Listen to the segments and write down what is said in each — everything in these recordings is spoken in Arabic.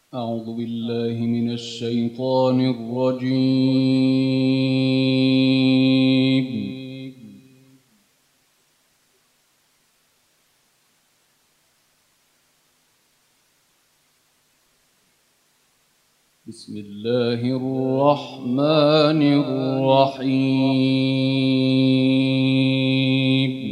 أعوذ بالله من الشيطان الرجيم. بسم الله الرحمن الرحيم.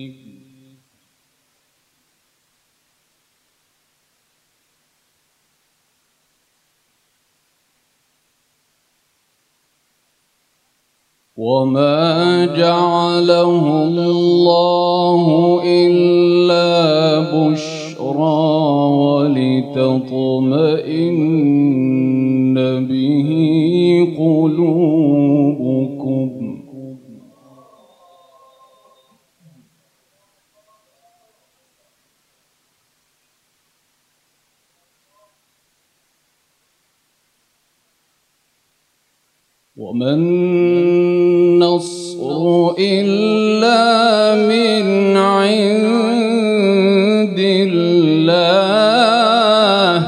وما جعله الله إلا بشرى ولتطمئن به قلوبكم وما النصر إلا من عند الله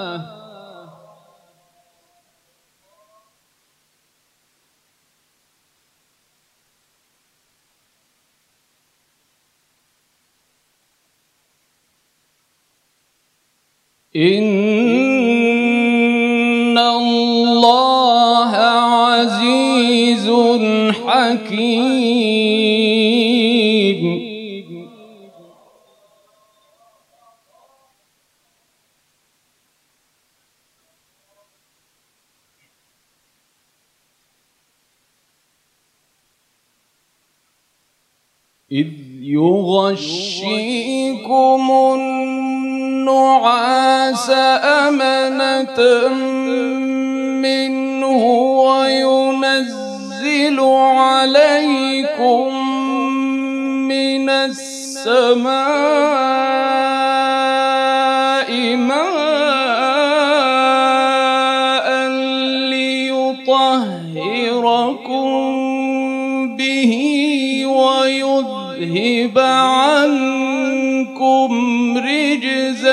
إن الله عزيز حكيم. إذ يغشيكم النعاس أمنة منه وينزل عليكم من السماء ماء ليطهركم به ويذهب عنكم رجز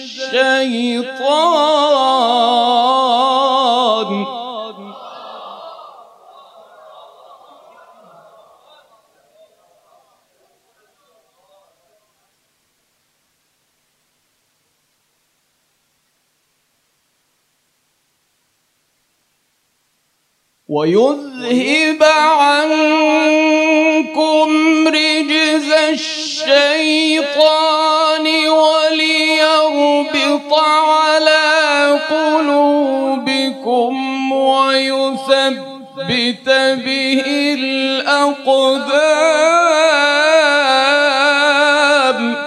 الشيطان ويذهب عنكم رجز الشيطان وليربط على قلوبكم ويثبت به الأقدام.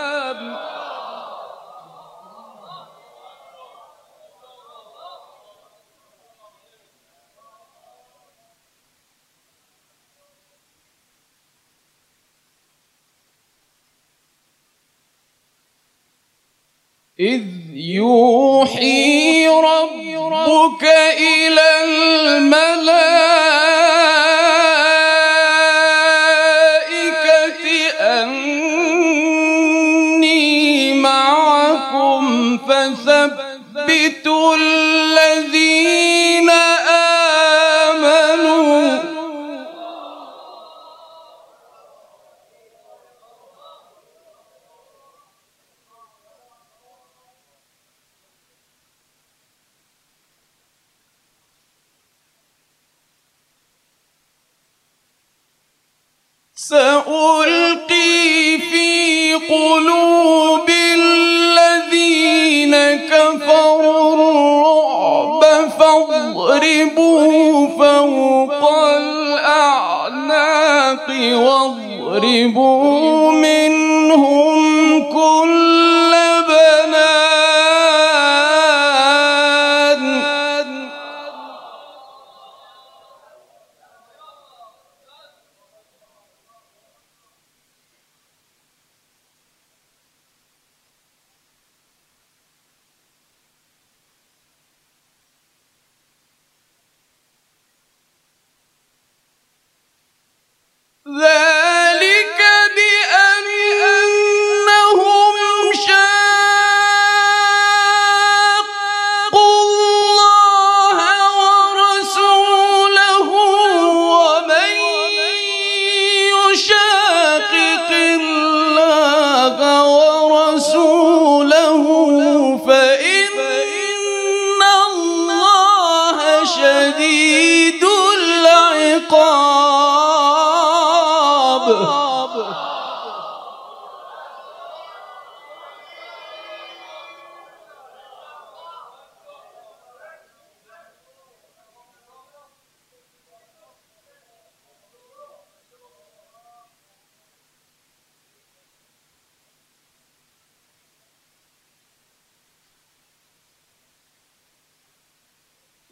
إذ يوحي ربك إلى الملائكة أني معكم فثبتوا الذين آمنوا سألقي في قلوب الذين كفروا الرعب فاضربوا فوق الأعناق واضربوا منهم كل بنان. ذلك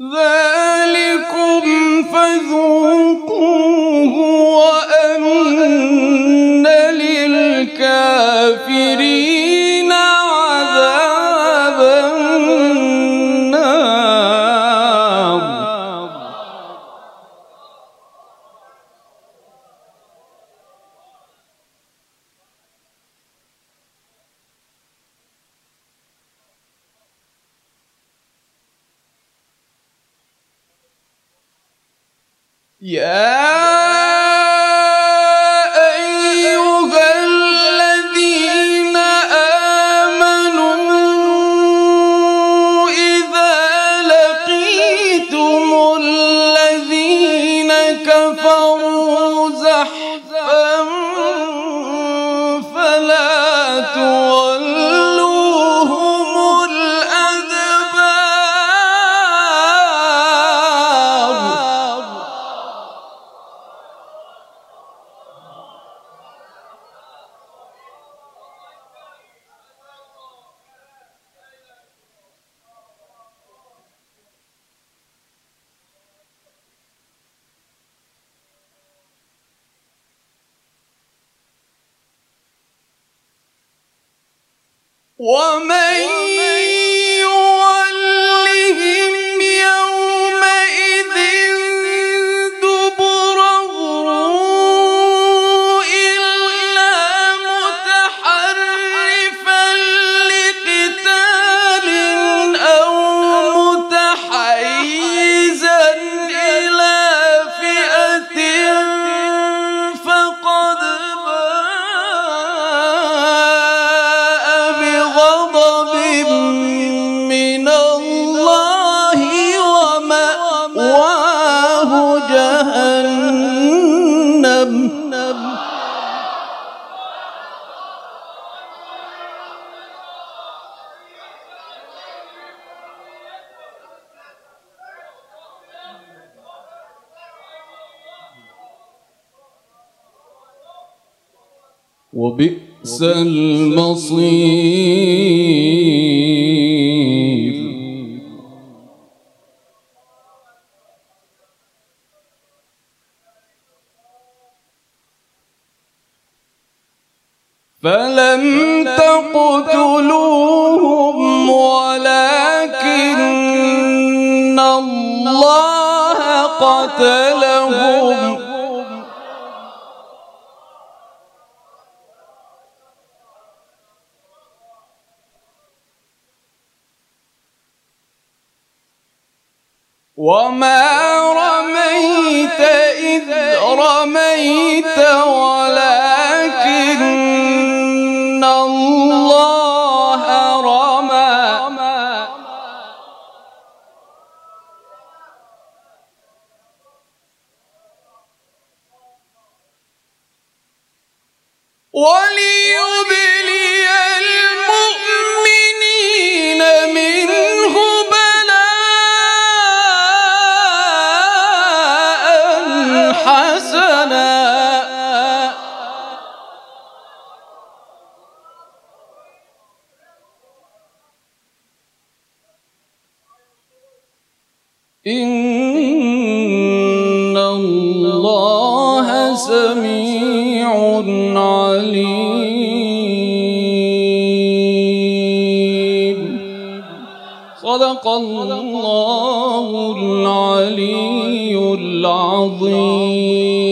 ذلكم فذوقوه وأن للكافرين عذاب النار. يا أيها الذين آمنوا إذا لقيتم الذين كفروا زحفا فلا تولوهم الأدبار. ومن يولهم يومئذ دبره إلا متحرفا لقتال أو متحيزا إلى فئة فقد بغضب من الله ومأواه جهنم. وبئس المصير. فلم تقتلوهم ولكن الله قتلهم وما رميت إذ رميت ولكن الله رمى. وليبلي المؤمنين منه بلاء حسنا. إن الله سميع عليم. صدق الله العلي العظيم.